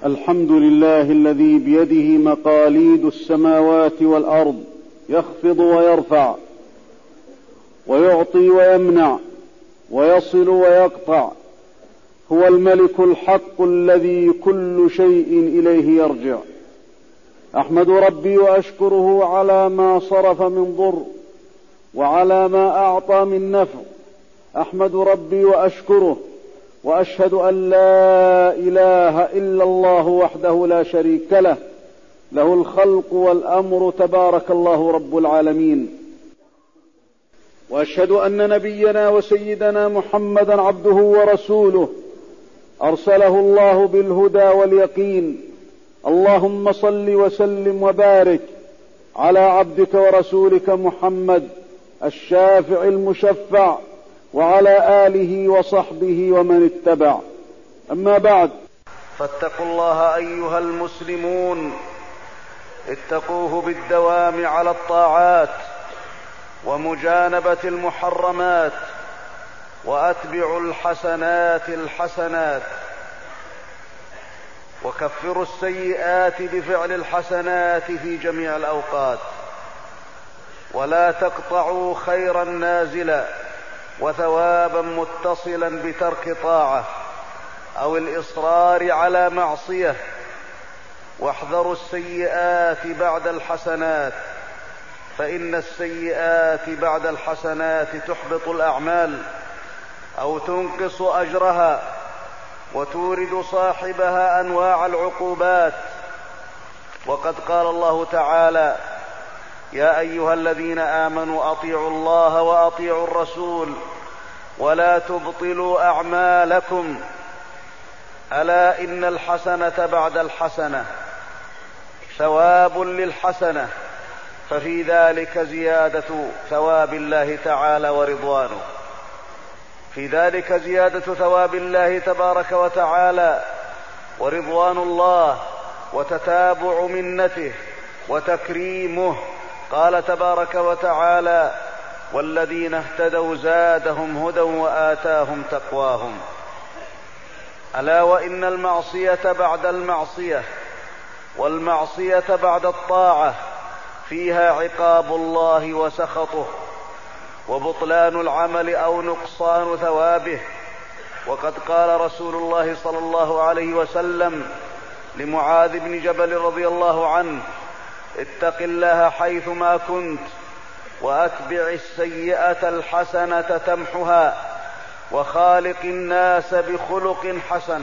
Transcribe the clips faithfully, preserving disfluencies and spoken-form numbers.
الحمد لله الذي بيده مقاليد السماوات والأرض، يخفض ويرفع، ويعطي ويمنع، ويصل ويقطع. هو الملك الحق الذي كل شيء إليه يرجع. أحمد ربي وأشكره على ما صرف من ضر وعلى ما أعطى من نفع. أحمد ربي وأشكره وأشهد أن لا إله إلا الله وحده لا شريك له، له الخلق والأمر، تبارك الله رب العالمين. وأشهد أن نبينا وسيدنا محمدا عبده ورسوله، أرسله الله بالهدى واليقين. اللهم صل وسلم وبارك على عبدك ورسولك محمد الشافع المشفع، وعلى آله وصحبه ومن اتبع. أما بعد، فاتقوا الله أيها المسلمون، اتقوه بالدوام على الطاعات ومجانبة المحرمات، وأتبعوا الحسنات الحسنات، وكفروا السيئات بفعل الحسنات في جميع الأوقات، ولا تقطعوا خيرا نازلا وثوابا متصلا بترك طاعة أو الإصرار على معصية. واحذروا السيئات بعد الحسنات، فإن السيئات بعد الحسنات تحبط الأعمال أو تنقص أجرها، وتورد صاحبها أنواع العقوبات. وقد قال الله تعالى: يا أيها الذين آمنوا أطيعوا الله وأطيعوا الرسول ولا تبطلوا أعمالكم، ألا إن الحسنة بعد الحسنة ثواب للحسنة، ففي ذلك زيادة ثواب الله تعالى ورضوانه. في ذلك زيادة ثواب الله تبارك وتعالى ورضوان الله، وتتابع منته وتكريمه. قال تبارك وتعالى: والذين اهتدوا زادهم هدى وآتاهم تقواهم. ألا وإن المعصية بعد المعصية والمعصية بعد الطاعة فيها عقاب الله وسخطه، وبطلان العمل أو نقصان ثوابه. وقد قال رسول الله صلى الله عليه وسلم لمعاذ بن جبل رضي الله عنه: اتق الله حيثما كنت، وأتبع السيئة الحسنة تمحها، وخالق الناس بخلق حسن،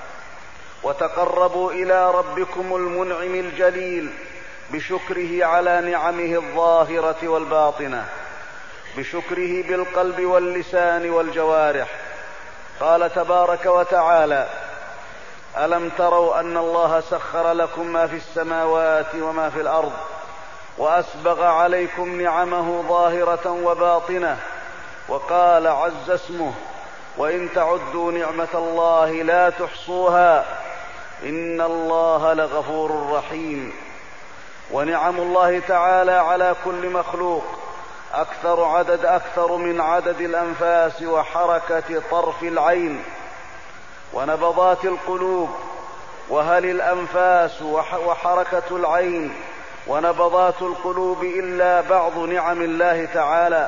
وتقربوا إلى ربكم المنعم الجليل بشكره على نعمه الظاهرة والباطنة، بشكره بالقلب واللسان والجوارح. قال تبارك وتعالى: ألم تروا أن الله سخر لكم ما في السماوات وما في الأرض، وأسبغ عليكم نعمه ظاهرة وباطنة. وقال عز اسمه: وإن تعدوا نعمة الله لا تحصوها، إن الله لغفور رحيم. ونعم الله تعالى على كل مخلوق أكثر عدد أكثر من عدد الأنفاس وحركة طرف العين ونبضات القلوب. وهل الأنفاس وحركة العين ونبضات القلوب إلا بعض نعم الله تعالى؟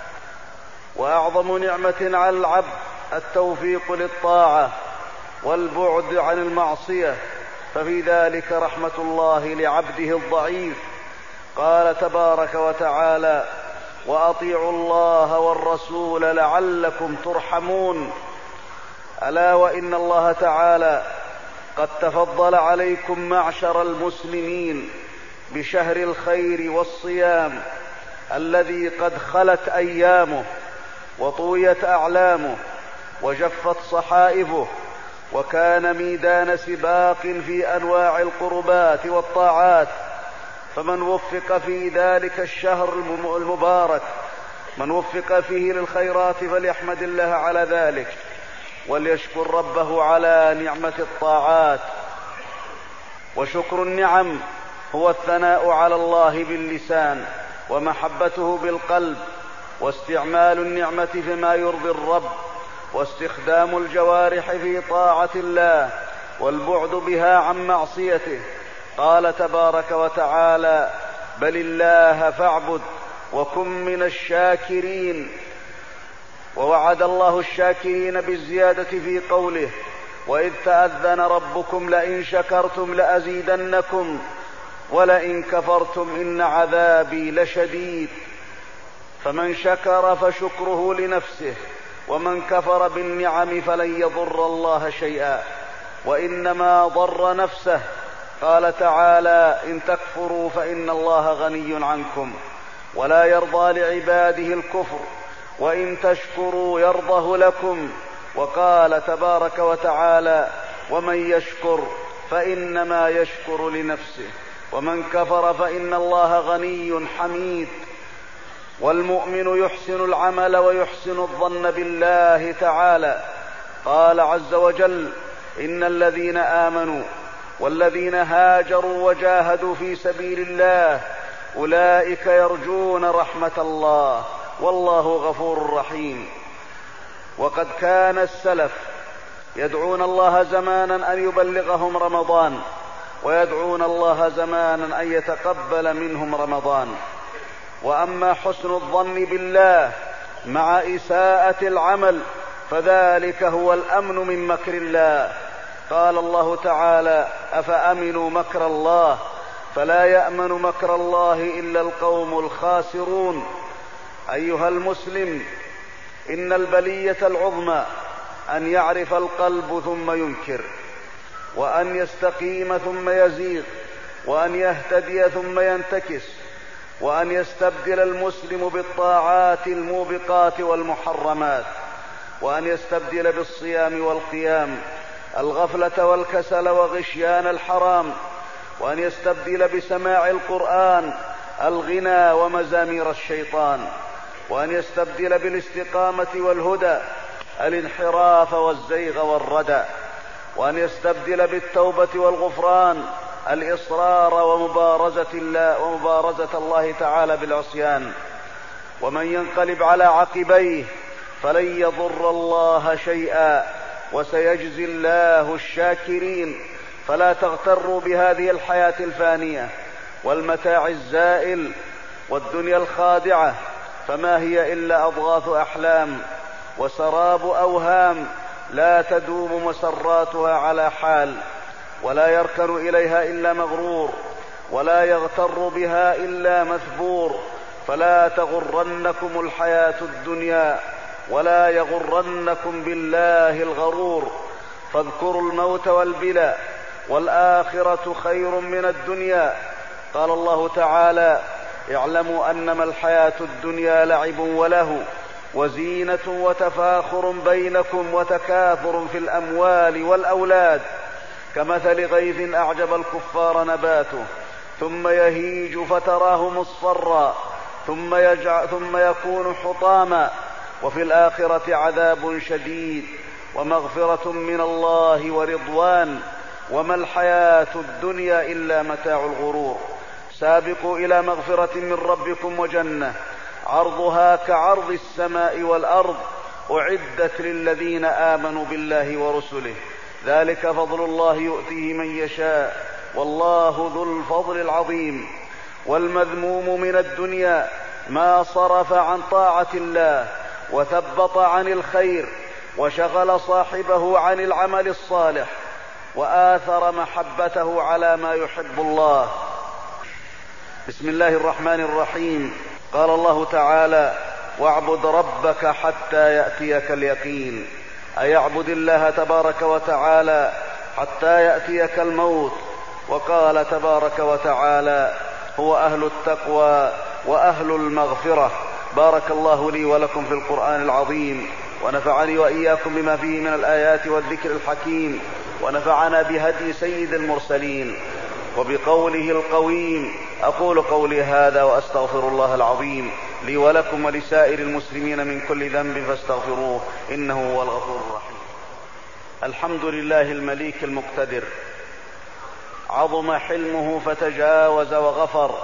وأعظم نعمة على العبد التوفيق للطاعة والبعد عن المعصية، ففي ذلك رحمة الله لعبده الضعيف. قال تبارك وتعالى: وأطيعوا الله والرسول لعلكم ترحمون. ألا وإن الله تعالى قد تفضل عليكم معشر المسلمين بشهر الخير والصيام الذي قد خلت أيامه وطويت أعلامه وجفت صحائفه، وكان ميدان سباق في أنواع القربات والطاعات. فمن وفق في ذلك الشهر المبارك، من وفق فيه للخيرات، فليحمد الله على ذلك، وليشكر ربه على نعمة الطاعات. وشكر النعم هو الثناء على الله باللسان، ومحبته بالقلب، واستعمال النعمة فيما يرضي الرب، واستخدام الجوارح في طاعة الله، والبعد بها عن معصيته. قال تبارك وتعالى: بل الله فاعبد وكن من الشاكرين. ووعد الله الشاكرين بالزيادة في قوله: وإذ تأذن ربكم لئن شكرتم لأزيدنكم ولئن كفرتم إن عذابي لشديد. فمن شكر فشكره لنفسه، ومن كفر بالنعم فلن يضر الله شيئا وإنما ضر نفسه. قال تعالى: إن تكفروا فإن الله غني عنكم ولا يرضى لعباده الكفر وإن تشكروا يرضه لكم. وقال تبارك وتعالى: ومن يشكر فإنما يشكر لنفسه ومن كفر فإن الله غني حميد. والمؤمن يحسن العمل ويحسن الظن بالله تعالى. قال عز وجل: إن الذين آمنوا والذين هاجروا وجاهدوا في سبيل الله أولئك يرجون رحمة الله والله غفور رحيم. وقد كان السلف يدعون الله زمانا أن يبلغهم رمضان، ويدعون الله زمانا أن يتقبل منهم رمضان. وأما حسن الظن بالله مع إساءة العمل فذلك هو الأمن من مكر الله. قال الله تعالى: أفأمنوا مكر الله فلا يأمن مكر الله إلا القوم الخاسرون. أيها المسلم، إن البلية العظمى أن يعرف القلب ثم ينكر، وأن يستقيم ثم يزيغ، وأن يهتدي ثم ينتكس، وأن يستبدل المسلم بالطاعات الموبقات والمحرمات، وأن يستبدل بالصيام والقيام الغفلة والكسل وغشيان الحرام، وأن يستبدل بسماع القرآن الغنى ومزامير الشيطان، وأن يستبدل بالاستقامة والهدى الانحراف والزيغ والردى، وأن يستبدل بالتوبة والغفران الإصرار ومبارزة الله, ومبارزة الله تعالى بالعصيان. ومن ينقلب على عقبيه فلن يضر الله شيئا وسيجزي الله الشاكرين. فلا تغتروا بهذه الحياة الفانية والمتاع الزائل والدنيا الخادعة، فما هي إلا أضغاث أحلام وسراب أوهام لا تدوم مسراتها على حال، ولا يركن إليها إلا مغرور، ولا يغتر بها إلا مثبور. فلا تغرنكم الحياة الدنيا ولا يغرنكم بالله الغرور. فاذكروا الموت والبلاء والآخرة خير من الدنيا. قال الله تعالى: اعلموا أنما الحياة الدنيا لعب وله وزينة وتفاخر بينكم وتكاثر في الأموال والأولاد كمثل غيث أعجب الكفار نباته ثم يهيج فتراه مصفرا ثم, يجع ثم يكون حطاما وفي الآخرة عذاب شديد ومغفرة من الله ورضوان وما الحياة الدنيا إلا متاع الغرور. سابقوا إلى مغفرة من ربكم وجنة عرضها كعرض السماء والأرض أعدت للذين آمنوا بالله ورسله ذلك فضل الله يؤتيه من يشاء والله ذو الفضل العظيم. والمذموم من الدنيا ما صرف عن طاعة الله وثبط عن الخير وشغل صاحبه عن العمل الصالح وآثر محبته على ما يحب الله. بسم الله الرحمن الرحيم. قال الله تعالى: واعبد ربك حتى يأتيك اليقين. أي اعبد الله تبارك وتعالى حتى يأتيك الموت. وقال تبارك وتعالى: هو أهل التقوى وأهل المغفرة. بارك الله لي ولكم في القرآن العظيم، ونفعني وإياكم بما فيه من الآيات والذكر الحكيم، ونفعنا بهدي سيد المرسلين وبقوله القويم. أقول قولي هذا وأستغفر الله العظيم لي ولكم ولسائر المسلمين من كل ذنب فاستغفروه إنه هو الغفور الرحيم. الحمد لله المليك المقتدر، عظم حلمه فتجاوز وغفر.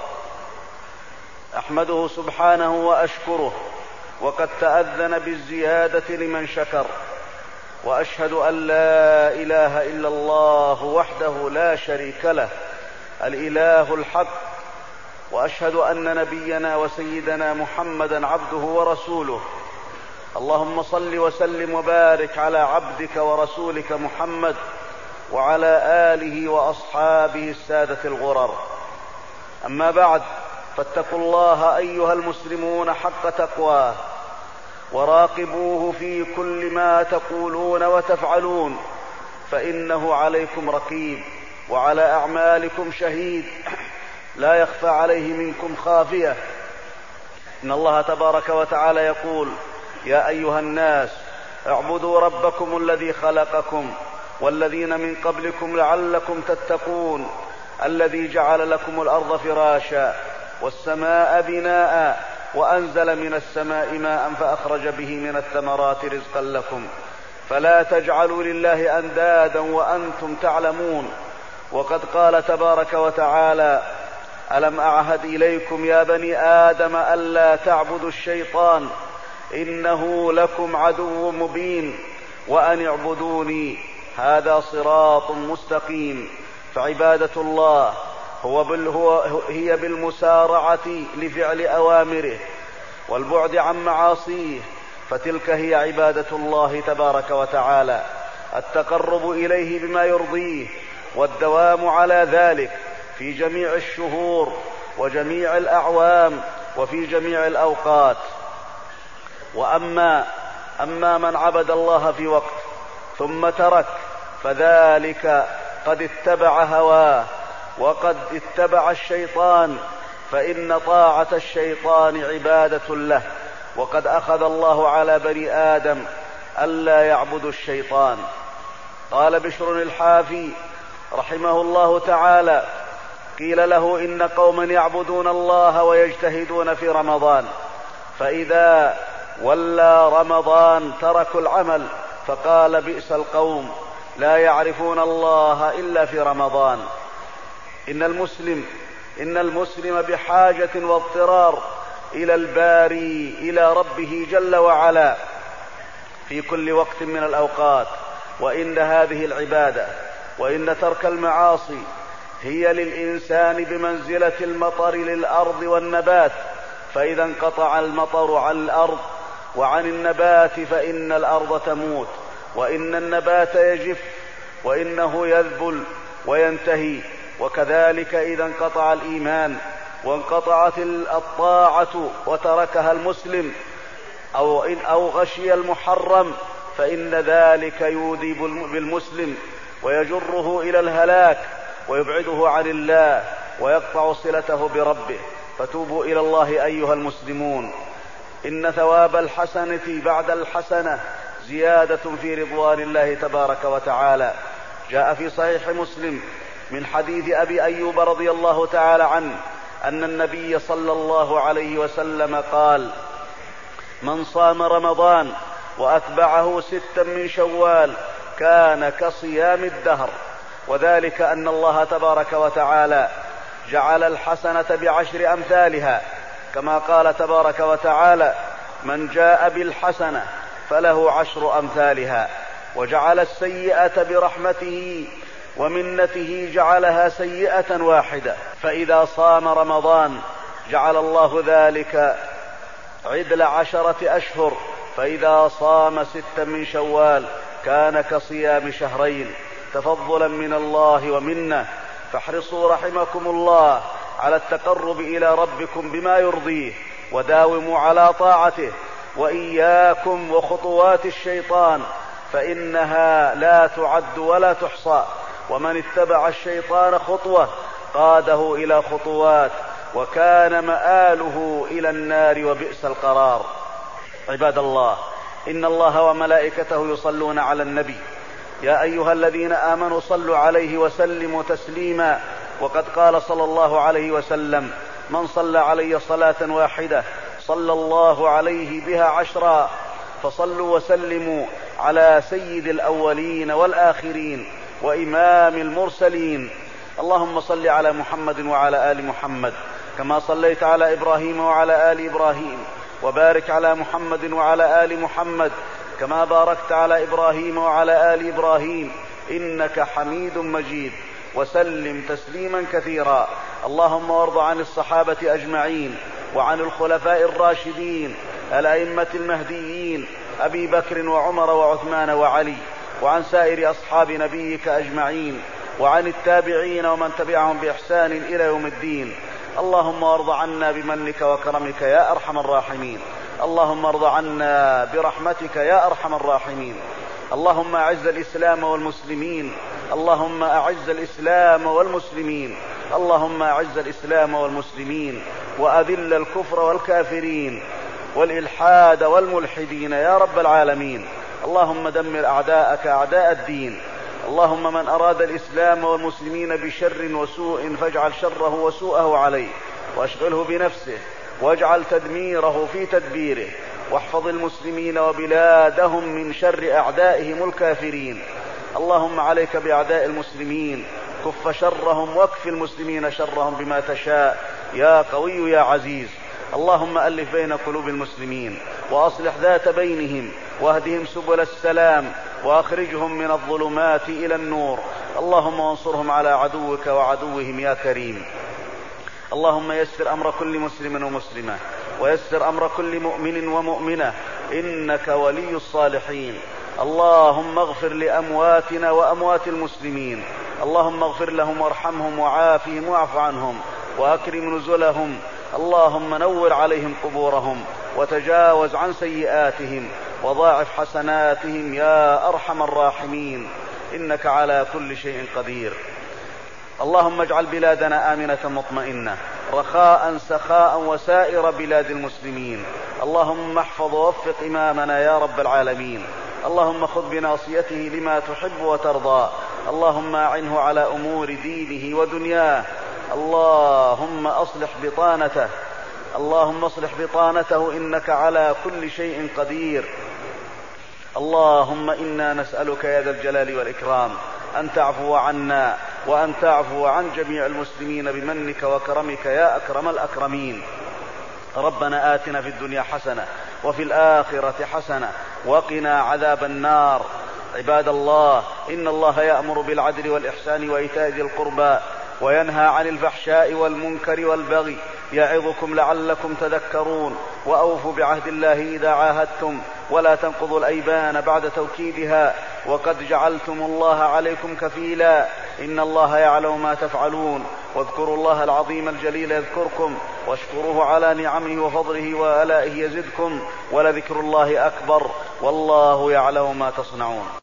أحمده سبحانه وأشكره، وقد تأذن بالزيادة لمن شكر. وأشهد أن لا إله إلا الله وحده لا شريك له الإله الحق، وأشهد أن نبينا وسيدنا محمدا عبده ورسوله. اللهم صل وسلم وبارك على عبدك ورسولك محمد وعلى آله وأصحابه السادة الغرر. أما بعد، فاتقوا الله أيها المسلمون حق تقواه، وراقبوه في كل ما تقولون وتفعلون، فإنه عليكم رقيب وعلى أعمالكم شهيد، لا يخفى عليه منكم خافية. إن الله تبارك وتعالى يقول: يا أيها الناس اعبدوا ربكم الذي خلقكم والذين من قبلكم لعلكم تتقون، الذي جعل لكم الأرض فراشا والسماء بناء وأنزل من السماء ماء فأخرج به من الثمرات رزقا لكم، فلا تجعلوا لله أندادا وأنتم تعلمون. وقد قال تبارك وتعالى: ألم أعهد إليكم يا بني آدم ألا تعبدوا الشيطان إنه لكم عدو مبين وأن اعبدوني هذا صراط مستقيم. فعبادة الله هو بال هو هي بالمسارعة لفعل أوامره والبعد عن معاصيه، فتلك هي عبادة الله تبارك وتعالى، التقرب إليه بما يرضيه والدوام على ذلك في جميع الشهور وجميع الأعوام وفي جميع الأوقات. وأما أما من عبد الله في وقت ثم ترك، فذلك قد اتبع هواه وقد اتبع الشيطان، فإن طاعة الشيطان عبادة له، وقد أخذ الله على بني آدم ألا يعبدوا الشيطان. قال بشر الحافي رحمه الله تعالى: قيل له: إن قوما يعبدون الله ويجتهدون في رمضان، فإذا ولى رمضان تركوا العمل، فقال: بئس القوم لا يعرفون الله إلا في رمضان. إن المسلم إن المسلم بحاجة واضطرار إلى الباري، إلى ربه جل وعلا في كل وقت من الأوقات. وإن هذه العبادة وإن ترك المعاصي هي للإنسان بمنزلة المطر للأرض والنبات، فإذا انقطع المطر عن الأرض وعن النبات فإن الأرض تموت، وإن النبات يجف، وإنه يذبل وينتهي. وكذلك إذا انقطع الإيمان وانقطعت الطاعة وتركها المسلم أو, أو غشي المحرم، فإن ذلك يؤذي بالمسلم ويجره إلى الهلاك ويبعده عن الله ويقطع صلته بربه. فتوبوا إلى الله أيها المسلمون. إن ثواب الحسنة بعد الحسنة زيادة في رضوان الله تبارك وتعالى. جاء في صحيح مسلم من حديث أبي أيوب رضي الله تعالى عنه أن النبي صلى الله عليه وسلم قال: من صام رمضان وأتبعه ستا من شوال كان كصيام الدهر. وذلك أن الله تبارك وتعالى جعل الحسنة بعشر أمثالها، كما قال تبارك وتعالى: من جاء بالحسنة فله عشر أمثالها. وجعل السيئة برحمته ومنته جعلها سيئة واحدة. فإذا صام رمضان جعل الله ذلك عدل عشرة أشهر، فإذا صام ستا من شوال كان كصيام شهرين، تفضلا من الله ومنه. فاحرصوا رحمكم الله على التقرب إلى ربكم بما يرضيه، وداوموا على طاعته، وإياكم وخطوات الشيطان، فإنها لا تعد ولا تحصى، ومن اتبع الشيطان خطوة قاده إلى خطوات، وكان مآله إلى النار وبئس القرار. عباد الله، إن الله وملائكته يصلون على النبي، يا أيها الذين آمنوا صلوا عليه وسلموا تسليما. وقد قال صلى الله عليه وسلم: من صلى علي صلاة واحدة صلى الله عليه بها عشرا. فصلوا وسلموا على سيد الأولين والآخرين وإمام المرسلين. اللهم صل على محمد وعلى آل محمد كما صليت على إبراهيم وعلى آل إبراهيم، وبارك على محمد وعلى آل محمد كما باركت على إبراهيم وعلى آل إبراهيم إنك حميد مجيد، وسلم تسليما كثيرا. اللهم وارض عن الصحابة أجمعين، وعن الخلفاء الراشدين الأئمة المهديين أبي بكر وعمر وعثمان وعلي، وعن سائر أصحاب نبيك أجمعين، وعن التابعين ومن تبعهم بإحسان إلى يوم الدين. اللهم وارض عنا بمنك وكرمك يا أرحم الراحمين. اللهم ارض عنا برحمتك يا أرحم الراحمين. اللهم أعز الإسلام والمسلمين. اللهم أعز الإسلام والمسلمين. اللهم أعز الإسلام والمسلمين، وأذل الكفر والكافرين والإلحاد والملحدين يا رب العالمين. اللهم دمر أعداءك أعداء الدين. اللهم من أراد الإسلام والمسلمين بشر وسوء فاجعل شره وسوءه عليه، واشغله بنفسه، واجعل تدميره في تدبيره، واحفظ المسلمين وبلادهم من شر أعدائهم الكافرين. اللهم عليك بأعداء المسلمين، كف شرهم واكف المسلمين شرهم بما تشاء يا قوي يا عزيز. اللهم ألف بين قلوب المسلمين، وأصلح ذات بينهم، واهدهم سبل السلام، وأخرجهم من الظلمات إلى النور. اللهم وانصرهم على عدوك وعدوهم يا كريم. اللهم يسر أمر كل مسلم ومسلمة، ويسر أمر كل مؤمن ومؤمنة، إنك ولي الصالحين. اللهم اغفر لأمواتنا وأموات المسلمين. اللهم اغفر لهم وارحمهم وعافهم واعف عنهم وأكرم نزلهم. اللهم نور عليهم قبورهم، وتجاوز عن سيئاتهم، وضاعف حسناتهم يا أرحم الراحمين، إنك على كل شيء قدير. اللهم اجعل بلادنا آمنة مطمئنة رخاء سخاء وسائر بلاد المسلمين. اللهم احفظ ووفق إمامنا يا رب العالمين. اللهم خذ بناصيته لما تحب وترضى. اللهم أعنه على أمور دينه ودنياه. اللهم أصلح بطانته اللهم اصلح بطانته إنك على كل شيء قدير. اللهم إنا نسألك يا ذا الجلال والإكرام أن تعفو عنا، وأن تعفو عن جميع المسلمين بمنك وكرمك يا أكرم الأكرمين. ربنا آتنا في الدنيا حسنة وفي الآخرة حسنة وقنا عذاب النار. عباد الله، إن الله يأمر بالعدل والإحسان وإيتاء ذي القربى، وينهى عن الفحشاء والمنكر والبغي، يعظكم لعلكم تذكرون. وأوفوا بعهد الله إذا عاهدتم، ولا تنقضوا الأيمان بعد توكيدها، وقد جعلتم الله عليكم كفيلا. إن الله يعلم ما تفعلون. واذكروا الله العظيم الجليل يذكركم، واشكروه على نعمه وفضله وآلائه يزدكم، ولذكر الله أكبر، والله يعلم ما تصنعون.